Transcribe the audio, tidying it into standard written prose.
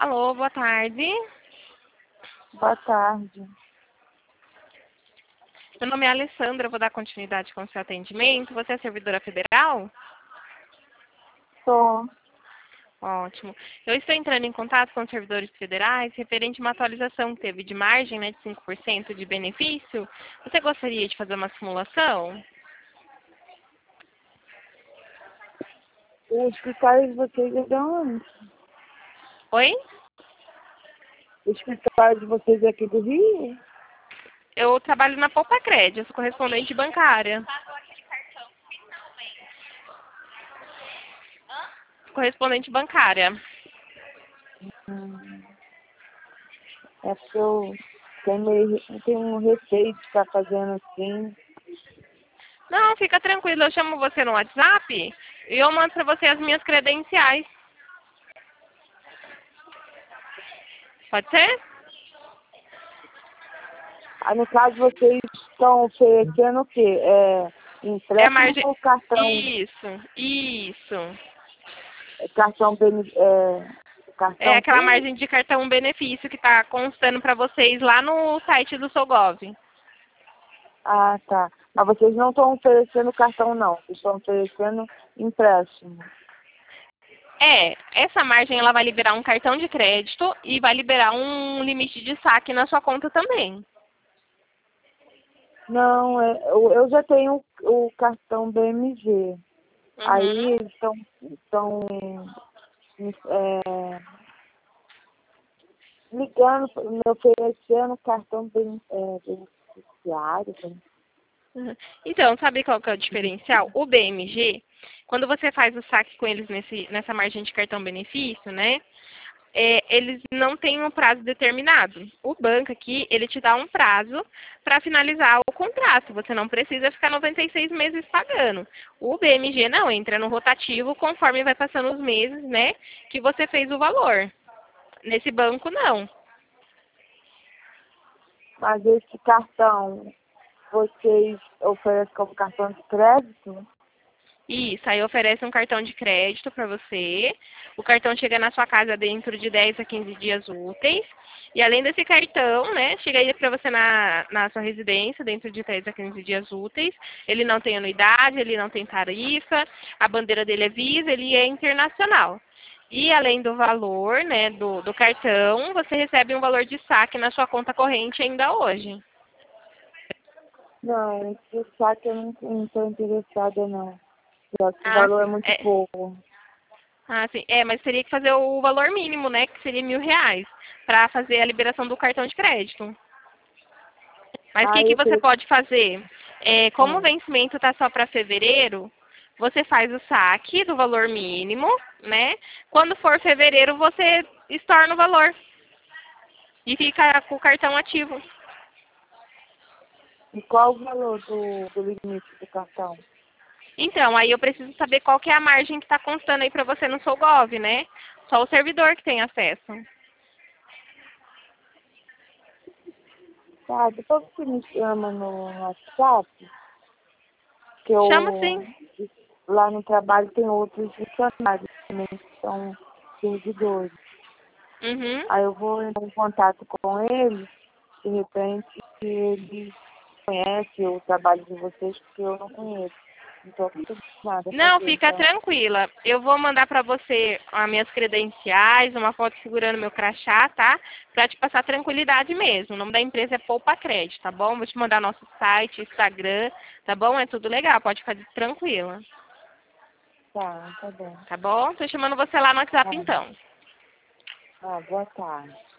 Alô, boa tarde. Boa tarde. Meu nome é Alessandra, eu vou dar continuidade com o seu atendimento. Você é servidora federal? Sou. Ótimo. Eu estou entrando em contato com os servidores federais referente a uma atualização que teve de margem, né, de 5% de benefício. Você gostaria de fazer uma simulação? O escritório de vocês é de onde? Oi? O escritório de vocês é aqui do Rio? Eu trabalho na Poupa Crédito, eu sou correspondente bancária. Correspondente bancária. Hum, É porque eu tenho um receio de estar fazendo assim. Não, fica tranquilo, eu chamo você no WhatsApp e eu mando para você as minhas credenciais. Pode ser? No caso, vocês estão oferecendo o quê? É a Empréstimo margem. ou cartão, Isso. cartão, É cartão aquela quê? margem de cartão benefício que está constando para vocês lá no site do Sogov. Ah, tá. Mas vocês não estão oferecendo cartão, não. Vocês estão oferecendo empréstimo. Essa margem ela vai liberar um cartão de crédito e vai liberar um limite de saque na sua conta também. Não, eu já tenho o cartão BMG. Aí Uhum. eles estão ligando, me oferecendo cartão beneficiário. Uhum. Então, sabe qual que é o diferencial? O BMG, quando você faz o saque com eles nessa margem de cartão benefício, né? Eles não têm um prazo determinado. O banco aqui, ele te dá um prazo para finalizar o contrato. Você não precisa ficar 96 meses pagando. O BMG não, entra no rotativo conforme vai passando os meses, né? Que você fez o valor. Nesse banco, não. Mas esse cartão, vocês oferecem como cartão de crédito? Isso, aí oferece um cartão de crédito para você. O cartão chega na sua casa dentro de 10 a 15 dias úteis. E além desse cartão, né, chega aí para você na sua residência dentro de 10 a 15 dias úteis. Ele não tem anuidade, ele não tem tarifa, a bandeira dele é Visa, ele é internacional. E além do valor, né, do cartão, você recebe um valor de saque na sua conta corrente ainda hoje. Não, esse saque eu não estou interessada, não. O Ah, valor é sim. muito pouco. Ah, sim. Mas teria que fazer o valor mínimo, né? Que seria R$ 1.000, para fazer a liberação do cartão de crédito. Mas o que, Aí que eu você queria. pode fazer? Como o Ah, vencimento está só para fevereiro, você faz o saque do valor mínimo, né? Quando for fevereiro, você estorna o valor e fica com o cartão ativo. e qual o valor do limite do cartão? Então, aí eu preciso saber qual que é a margem que está constando aí para você no Solgov, né? Só o servidor que tem acesso. Tá, depois você me chama no WhatsApp, que Chama sim. lá no trabalho tem outros funcionários também que são servidores. Uhum. Aí eu vou entrar em contato com eles, de repente eles conhecem o trabalho de vocês, porque eu não conheço. Não estou acostumada a Não, fazer, fica então. tranquila. Eu vou mandar para você as minhas credenciais, uma foto segurando meu crachá, tá? Para te passar tranquilidade mesmo. O nome da empresa é Poupa Crédito, tá bom? Vou te mandar nosso site, Instagram, tá bom? É tudo legal, pode ficar tranquila, Tá bom. tá bom? Tô chamando você lá no WhatsApp Ah, então. boa tarde.